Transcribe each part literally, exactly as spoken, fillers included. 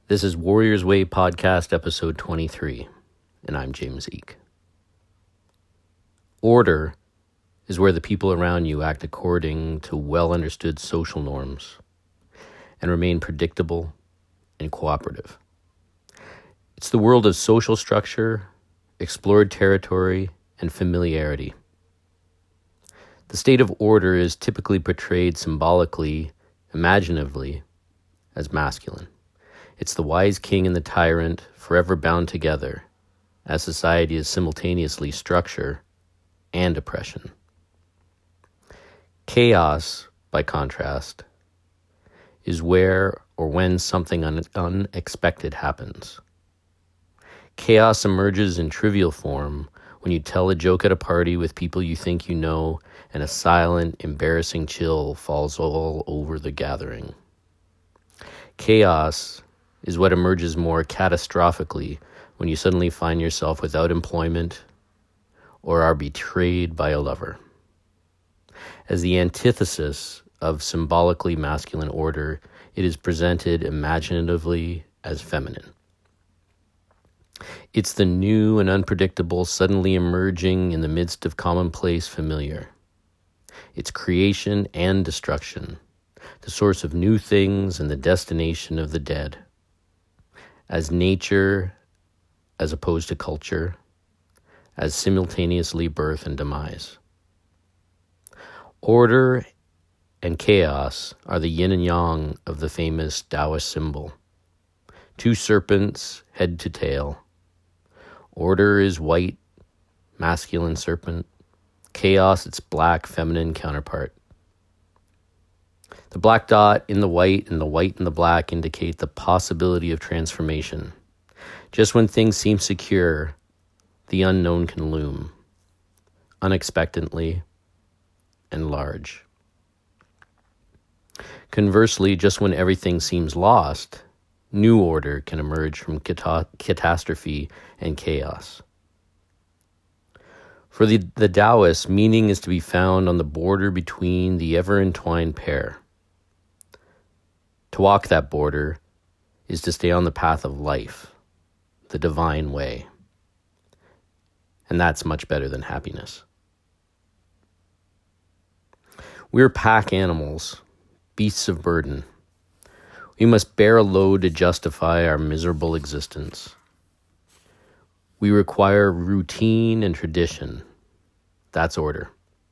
This is Warriors Way Podcast, episode twenty-three, and I'm James Eek. Order is where the people around you act according to well-understood social norms and remain predictable and cooperative. It's the world of social structure, explored territory, and familiarity. The state of order is typically portrayed symbolically, imaginatively, as masculine. It's the wise king and the tyrant, forever bound together, as society is simultaneously structure and oppression. Chaos, by contrast, is where or when something un- unexpected happens. Chaos emerges in trivial form when you tell a joke at a party with people you think you know, and a silent, embarrassing chill falls all over the gathering. Chaos is what emerges more catastrophically when you suddenly find yourself without employment or are betrayed by a lover. As the antithesis of symbolically masculine order, it is presented imaginatively as feminine. It's the new and unpredictable suddenly emerging in the midst of commonplace familiar. It's creation and destruction, the source of new things and the destination of the dead. As nature, as opposed to culture, as simultaneously birth and demise. Order and chaos are the yin and yang of the famous Taoist symbol. Two serpents, head to tail. Order is white, masculine serpent. Chaos, its black, feminine counterpart. The black dot in the white and the white in the black indicate the possibility of transformation. Just when things seem secure, the unknown can loom, unexpectedly and large. Conversely, just when everything seems lost, new order can emerge from cata- catastrophe and chaos. For the, the Taoists, meaning is to be found on the border between the ever-entwined pair. To walk that border is to stay on the path of life, the divine way. And that's much better than happiness. We're pack animals, beasts of burden. We must bear a load to justify our miserable existence. We require routine and tradition. That's order.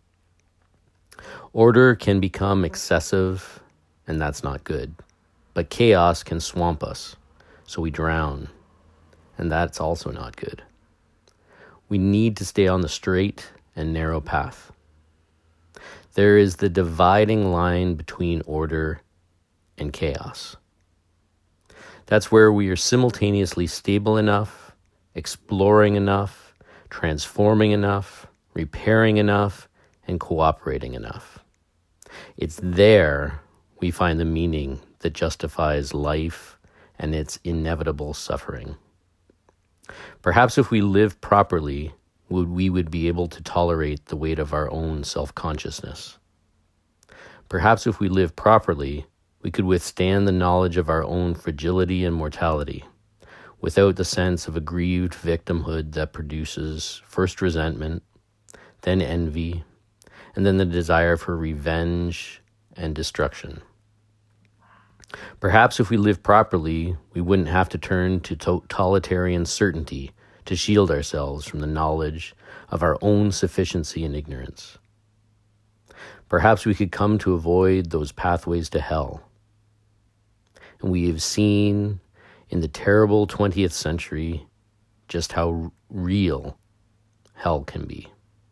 Order can become excessive, and that's not good. But chaos can swamp us, so we drown, and that's also not good. We need to stay on the straight and narrow path. There is the dividing line between order and chaos. That's where we are simultaneously stable enough, exploring enough, transforming enough, repairing enough, and cooperating enough. It's there we find the meaning that justifies life and its inevitable suffering. Perhaps if we lived properly, we would be able to tolerate the weight of our own self-consciousness. Perhaps if we lived properly, we could withstand the knowledge of our own fragility and mortality, without the sense of aggrieved victimhood that produces first resentment, then envy, and then the desire for revenge and destruction. Perhaps if we lived properly, we wouldn't have to turn to totalitarian certainty to shield ourselves from the knowledge of our own sufficiency and ignorance. Perhaps we could come to avoid those pathways to hell. And we have seen in the terrible twentieth century just how real hell can be.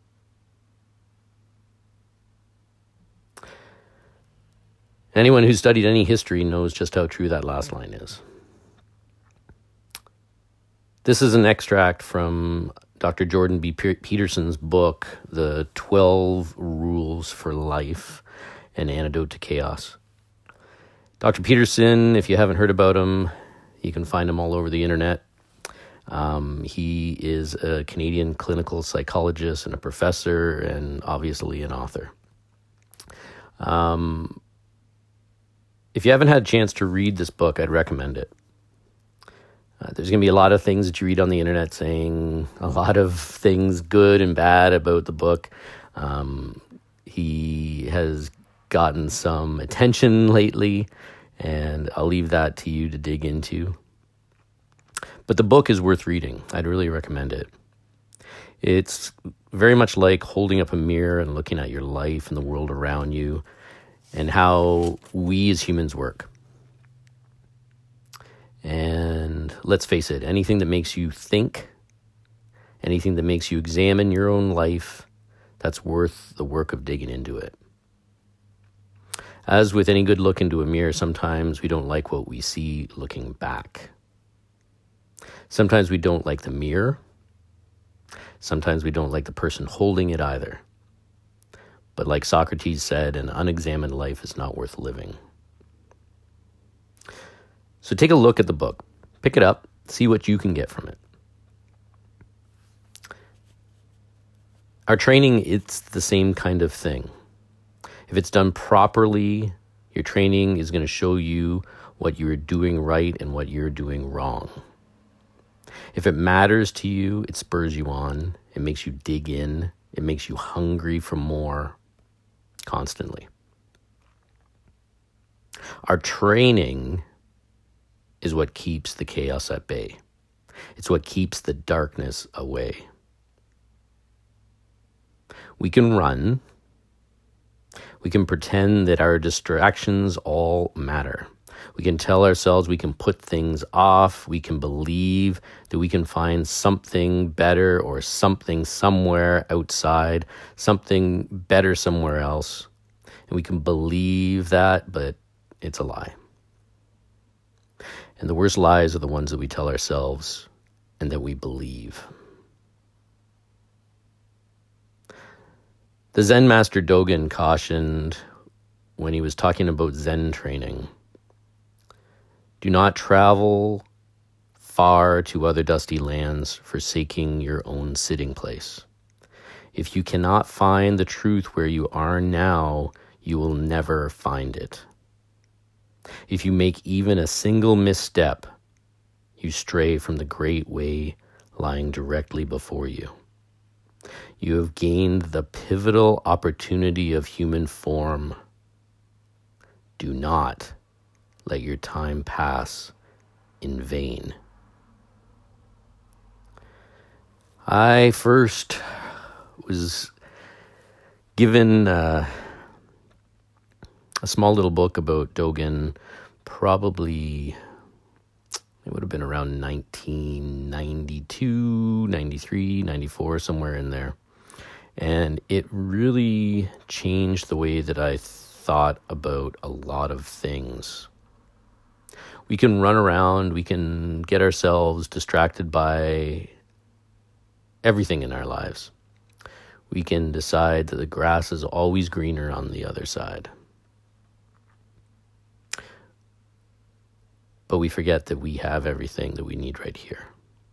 Anyone who's studied any history knows just how true that last line is. This is an extract from Doctor Jordan B. Peterson's book, The twelve Rules for Life, An Antidote to Chaos. Doctor Peterson, if you haven't heard about him, you can find him all over the internet. Um, he is a Canadian clinical psychologist and a professor and obviously an author. Um, if you haven't had a chance to read this book, I'd recommend it. Uh, there's going to be a lot of things that you read on the internet saying a lot of things good and bad about the book. Um, he has gotten some attention lately, and I'll leave that to you to dig into. But the book is worth reading. I'd really recommend it. It's very much like holding up a mirror and looking at your life and the world around you and how we as humans work. And let's face it, anything that makes you think, anything that makes you examine your own life, that's worth the work of digging into it. As with any good look into a mirror, sometimes we don't like what we see looking back. Sometimes we don't like the mirror. Sometimes we don't like the person holding it either. But like Socrates said, an unexamined life is not worth living. So take a look at the book. Pick it up. See what you can get from it. Our training, it's the same kind of thing. If it's done properly, your training is going to show you what you're doing right and what you're doing wrong. If it matters to you, it spurs you on. It makes you dig in. It makes you hungry for more constantly. Our training is what keeps the chaos at bay. It's what keeps the darkness away. We can run. We can pretend that our distractions all matter. We can tell ourselves we can put things off. We can believe that we can find something better or something somewhere outside, something better somewhere else. And we can believe that, but it's a lie. And the worst lies are the ones that we tell ourselves and that we believe. The Zen master Dogen cautioned when he was talking about Zen training, do not travel far to other dusty lands, forsaking your own sitting place. If you cannot find the truth where you are now, you will never find it. If you make even a single misstep, you stray from the great way lying directly before you. You have gained the pivotal opportunity of human form. Do not let your time pass in vain. I first was given uh, a small little book about Dogen, probably, it would have been around nineteen ninety-two, ninety-three, ninety-four, somewhere in there. And it really changed the way that I thought about a lot of things. We can run around, we can get ourselves distracted by everything in our lives. We can decide that the grass is always greener on the other side. But we forget that we have everything that we need right here.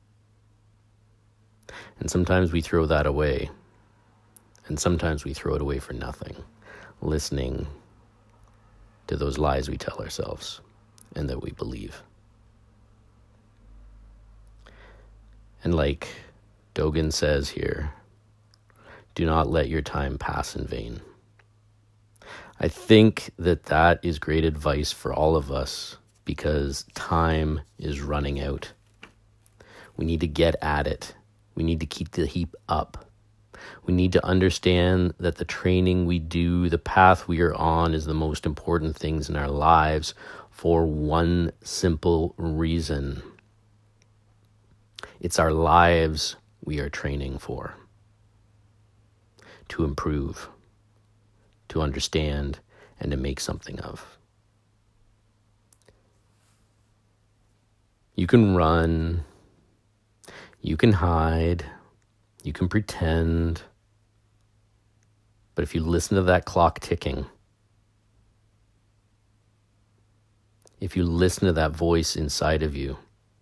And sometimes we throw that away. And sometimes we throw it away for nothing, listening to those lies we tell ourselves and that we believe. And like Dogen says here, do not let your time pass in vain. I think that that is great advice for all of us because time is running out. We need to get at it. We need to keep the heat up. We need to understand that the training we do, the path we are on, is the most important things in our lives for one simple reason. It's our lives we are training for. To improve, to understand, and to make something of. You can run, you can hide, you can pretend, but if you listen to that clock ticking, if you listen to that voice inside of you,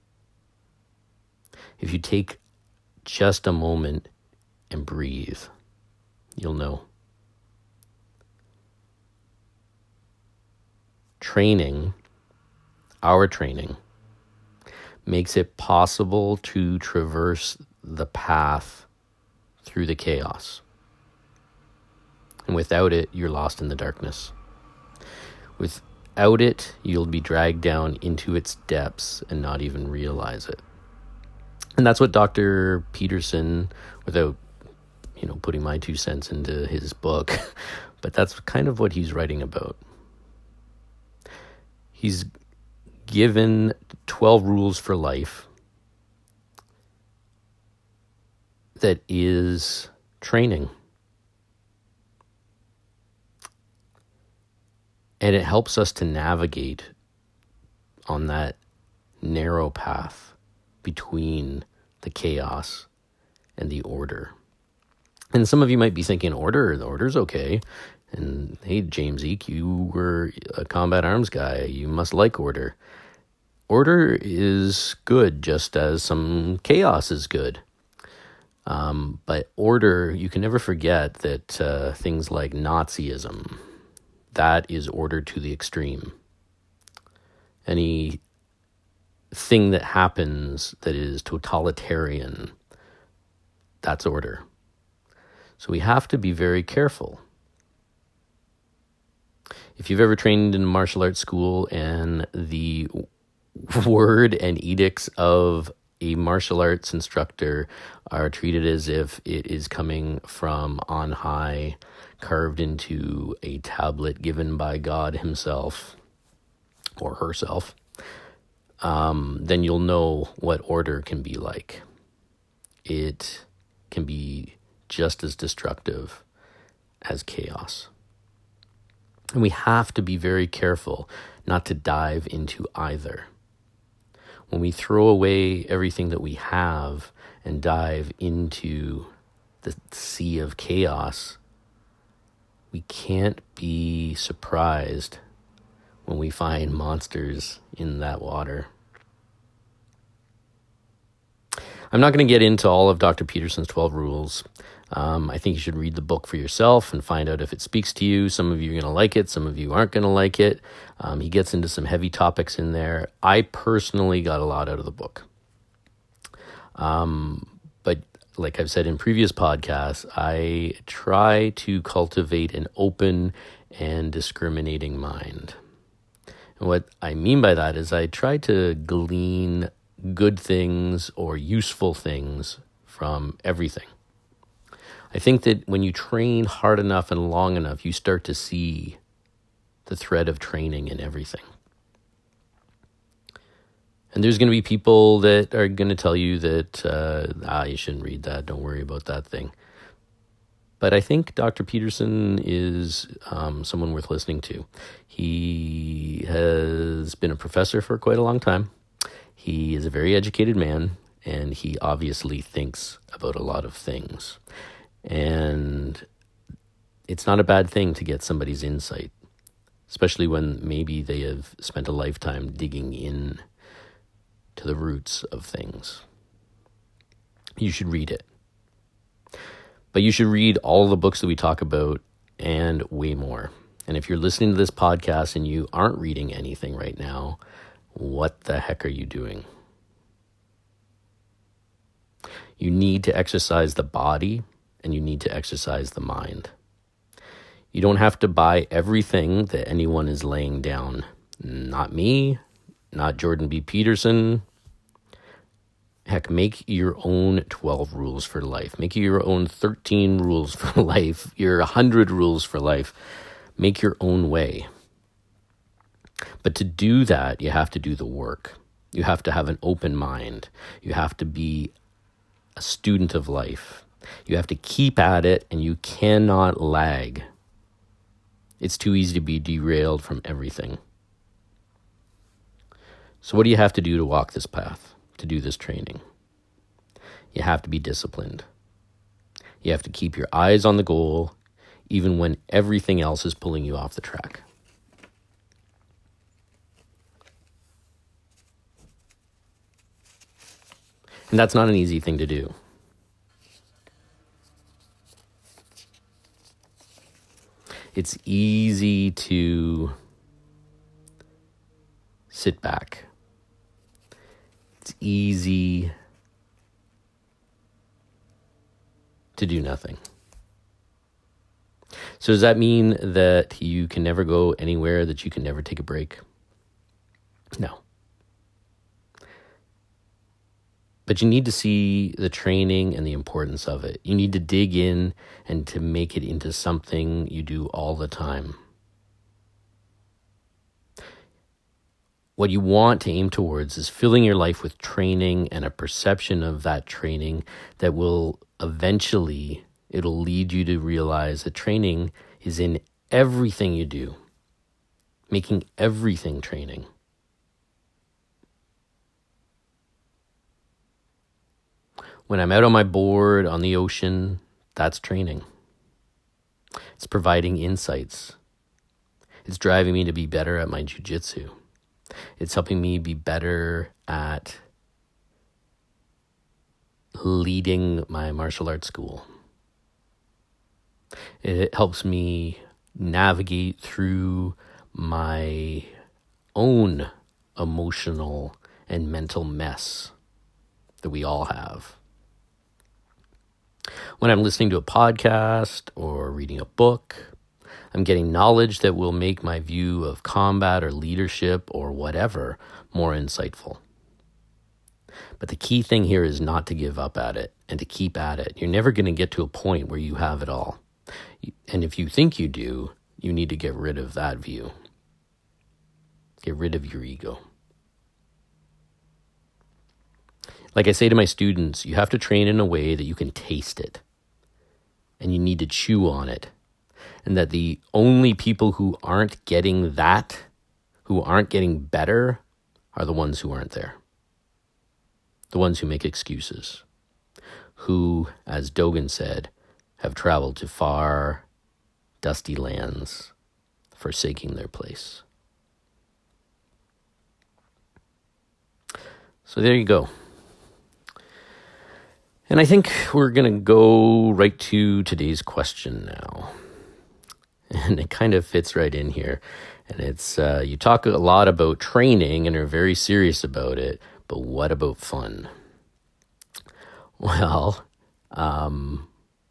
if you take just a moment and breathe, you'll know. Training, our training, makes it possible to traverse the path through the chaos. And without it, you're lost in the darkness. Without it, you'll be dragged down into its depths and not even realize it. And that's what Doctor Peterson, without, you know, putting my two cents into his book, but that's kind of what he's writing about. He's given twelve rules for life that is training. And it helps us to navigate on that narrow path between the chaos and the order. And some of you might be thinking, order, the order's okay. And hey, James Eek, you were a combat arms guy. You must like order. Order is good, just as some chaos is good. Um, but order, you can never forget that uh, things like Nazism, that is order to the extreme. Any thing that happens that is totalitarian, that's order. So we have to be very careful. If you've ever trained in martial arts school and the word and edicts of a martial arts instructor are treated as if it is coming from on high, carved into a tablet given by God himself or herself, um, then you'll know what order can be like. It can be just as destructive as chaos. And we have to be very careful not to dive into either. When we throw away everything that we have and dive into the sea of chaos, we can't be surprised when we find monsters in that water. I'm not going to get into all of Doctor Peterson's twelve rules. Um, I think you should read the book for yourself and find out if it speaks to you. Some of you are going to like it. Some of you aren't going to like it. Um, he gets into some heavy topics in there. I personally got a lot out of the book. Um, but like I've said in previous podcasts, I try to cultivate an open and discriminating mind. And what I mean by that is I try to glean good things or useful things from everything. I think that when you train hard enough and long enough, you start to see the thread of training in everything. And there's going to be people that are going to tell you that, uh, ah, you shouldn't read that. Don't worry about that thing. But I think Doctor Peterson is um, someone worth listening to. He has been a professor for quite a long time. He is a very educated man, and he obviously thinks about a lot of things. And it's not a bad thing to get somebody's insight, especially when maybe they have spent a lifetime digging in to the roots of things. You should read it. But you should read all the books that we talk about and way more. And if you're listening to this podcast and you aren't reading anything right now, what the heck are you doing? You need to exercise the body and you need to exercise the mind. You don't have to buy everything that anyone is laying down. Not me, not Jordan B. Peterson. Heck, make your own twelve rules for life. Make your own thirteen rules for life. Your one hundred rules for life. Make your own way. But to do that, you have to do the work. You have to have an open mind. You have to be a student of life. You have to keep at it, and you cannot lag. It's too easy to be derailed from everything. So what do you have to do to walk this path, to do this training? You have to be disciplined. You have to keep your eyes on the goal, even when everything else is pulling you off the track. And that's not an easy thing to do. It's easy to sit back. It's it's easy to do nothing. So does that mean that you can never go anywhere, that you can never take a break? No. But you need to see the training and the importance of it. You need to dig in and to make it into something you do all the time. What you want to aim towards is filling your life with training and a perception of that training that will eventually, it'll lead you to realize that training is in everything you do, making everything training. When I'm out on my board on the ocean, that's training. It's providing insights. It's driving me to be better at my jiu-jitsu. It's helping me be better at leading my martial arts school. It helps me navigate through my own emotional and mental mess that we all have. When I'm listening to a podcast or reading a book, I'm getting knowledge that will make my view of combat or leadership or whatever more insightful. But the key thing here is not to give up at it and to keep at it. You're never going to get to a point where you have it all. And if you think you do, you need to get rid of that view. Get rid of your ego. Like I say to my students, you have to train in a way that you can taste it. And you need to chew on it. And that the only people who aren't getting that, who aren't getting better, are the ones who aren't there. The ones who make excuses. Who, as Dogen said, have traveled to far, dusty lands, forsaking their place. So there you go. And I think we're going to go right to today's question now. And it kind of fits right in here. And it's, uh, you talk a lot about training and are very serious about it, but what about fun? Well, um,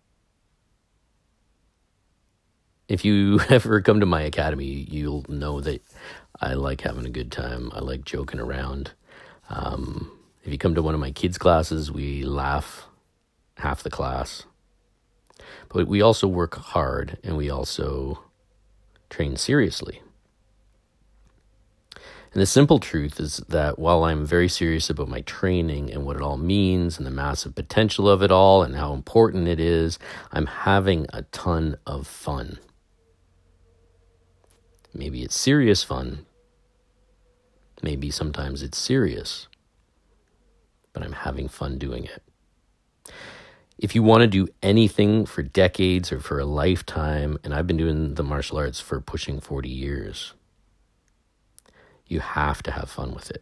if you ever come to my academy, you'll know that I like having a good time. I like joking around. Um, if you come to one of my kids' classes, we laugh half the class. But we also work hard and we also train seriously. And the simple truth is that while I'm very serious about my training and what it all means and the massive potential of it all and how important it is, I'm having a ton of fun. Maybe it's serious fun. Maybe sometimes it's serious. But I'm having fun doing it. If you want to do anything for decades or for a lifetime, and I've been doing the martial arts for pushing forty years, you have to have fun with it.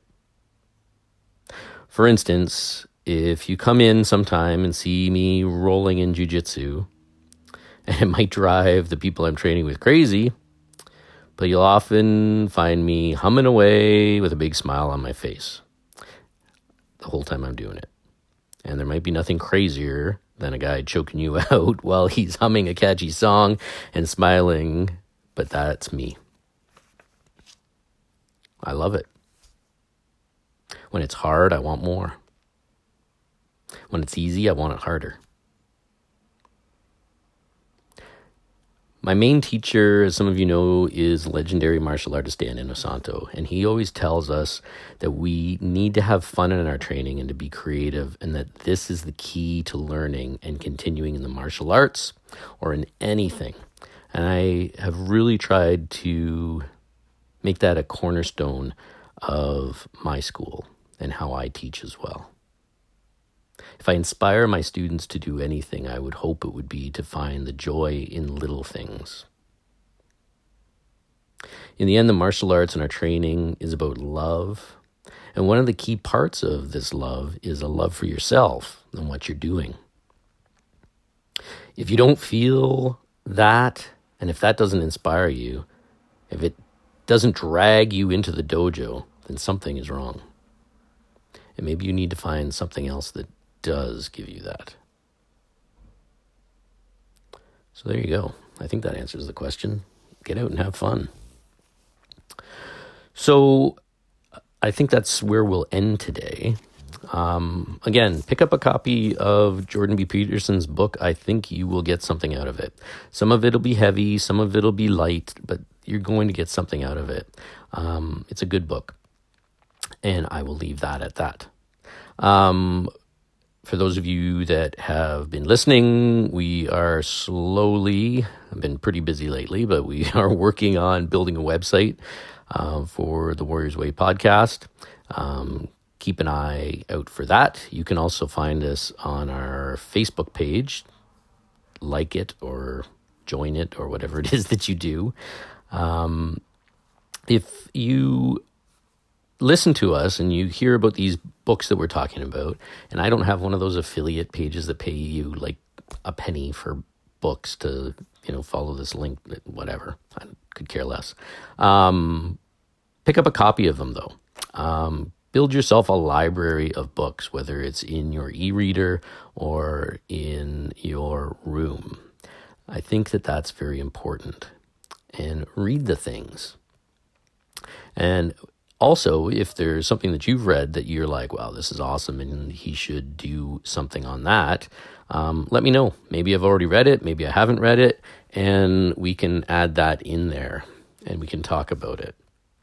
For instance, if you come in sometime and see me rolling in jiu-jitsu, and it might drive the people I'm training with crazy, but you'll often find me humming away with a big smile on my face the whole time I'm doing it. And there might be nothing crazier than a guy choking you out while he's humming a catchy song and smiling, but that's me. I love it. When it's hard, I want more. When it's easy, I want it harder. My main teacher, as some of you know, is legendary martial artist Dan Inosanto, and he always tells us that we need to have fun in our training and to be creative, and that this is the key to learning and continuing in the martial arts or in anything. And I have really tried to make that a cornerstone of my school and how I teach as well. If I inspire my students to do anything, I would hope it would be to find the joy in little things. In the end, the martial arts and our training is about love. And one of the key parts of this love is a love for yourself and what you're doing. If you don't feel that, and if that doesn't inspire you, if it doesn't drag you into the dojo, then something is wrong. And maybe you need to find something else that does give you that. So there you go. I think that answers the question. Get out and have fun. So I think that's where we'll end today. Um, again, pick up a copy of Jordan B. Peterson's book. I think you will get something out of it. Some of it will be heavy, some of it will be light, but you're going to get something out of it. Um, it's a good book. And I will leave that at that. Um, for those of you that have been listening, we are slowly, I've been pretty busy lately, but we are working on building a website uh, for the Warriors Way podcast. Um, keep an eye out for that. You can also find us on our Facebook page. Like it or join it or whatever it is that you do. Um, if you listen to us and you hear about these books that we're talking about, and I don't have one of those affiliate pages that pay you like a penny for books to, you know, follow this link, whatever. I could care less. Um, pick up a copy of them though. Um, build yourself a library of books, whether it's in your e-reader or in your room. I think that that's very important. And read the things. And also, if there's something that you've read that you're like, wow, this is awesome and he should do something on that, um, let me know. Maybe I've already read it, maybe I haven't read it, and we can add that in there and we can talk about it.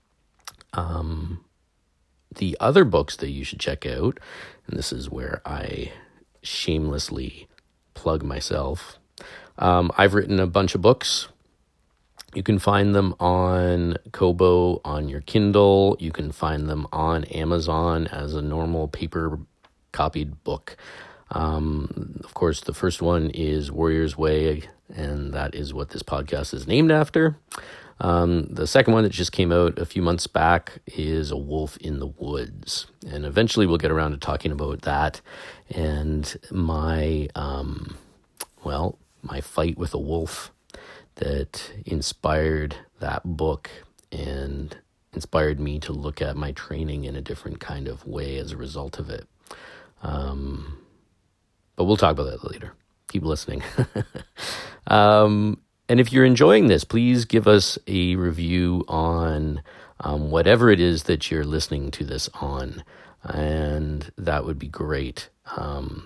Um, the other books that you should check out, and this is where I shamelessly plug myself, um, I've written a bunch of books. You can find them on Kobo, on your Kindle. You can find them on Amazon as a normal paper copied book. Um, of course, the first one is Warriors Way, and that is what this podcast is named after. Um, the second one that just came out a few months back is A Wolf in the Woods. And eventually we'll get around to talking about that and my, um, well, my fight with a wolf that inspired that book and inspired me to look at my training in a different kind of way as a result of it. Um, but we'll talk about that later. Keep listening. um, and if you're enjoying this, please give us a review on um, whatever it is that you're listening to this on. And that would be great. Um,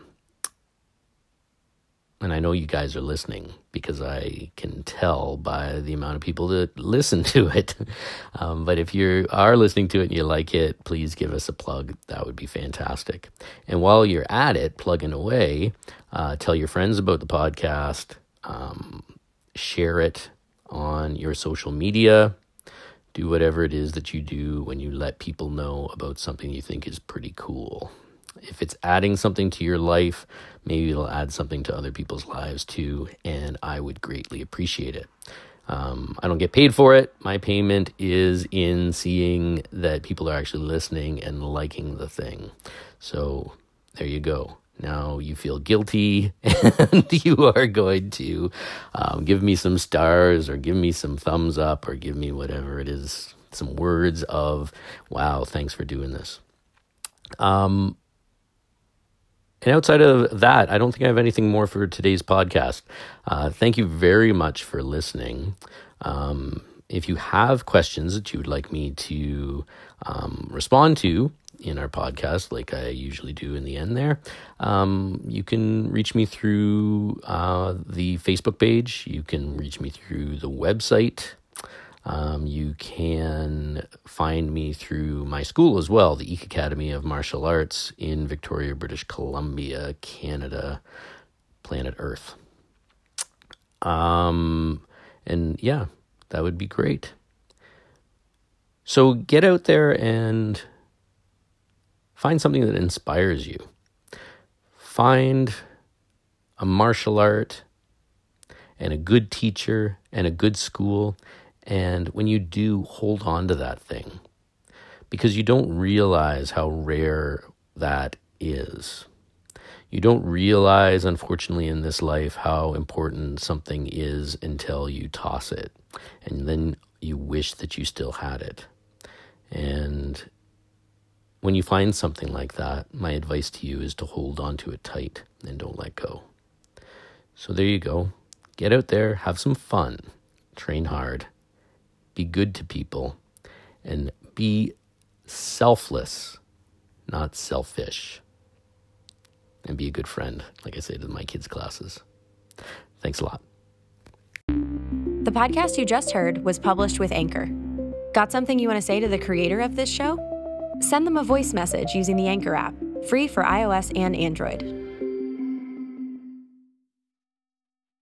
And I know you guys are listening because I can tell by the amount of people that listen to it. Um, but if you are listening to it and you like it, please give us a plug. That would be fantastic. And while you're at it, plugging away, uh, tell your friends about the podcast. Um, share it on your social media. Do whatever it is that you do when you let people know about something you think is pretty cool. If it's adding something to your life, maybe it'll add something to other people's lives too, and I would greatly appreciate it. Um, I don't get paid for it. My payment is in seeing that people are actually listening and liking the thing. So there you go. Now you feel guilty and you are going to um, give me some stars or give me some thumbs up or give me whatever it is, some words of, wow, thanks for doing this. Um, And outside of that, I don't think I have anything more for today's podcast. Uh, thank you very much for listening. Um, if you have questions that you would like me to um, respond to in our podcast, like I usually do in the end there, um, you can reach me through uh, the Facebook page. You can reach me through the website. Um, you can find me through my school as well, the Eek Academy of Martial Arts in Victoria, British Columbia, Canada, planet Earth. Um, and yeah, that would be great. So get out there and find something that inspires you. Find a martial art and a good teacher and a good school. And when you do, hold on to that thing because you don't realize how rare that is. You don't realize, unfortunately, in this life, how important something is until you toss it. And then you wish that you still had it. And when you find something like that, my advice to you is to hold on to it tight and don't let go. So there you go. Get out there, have some fun, train hard, be good to people, and be selfless, not selfish. And be a good friend, like I say to my kids' classes. Thanks a lot. The podcast you just heard was published with Anchor. Got something you want to say to the creator of this show? Send them a voice message using the Anchor app, free for iOS and Android.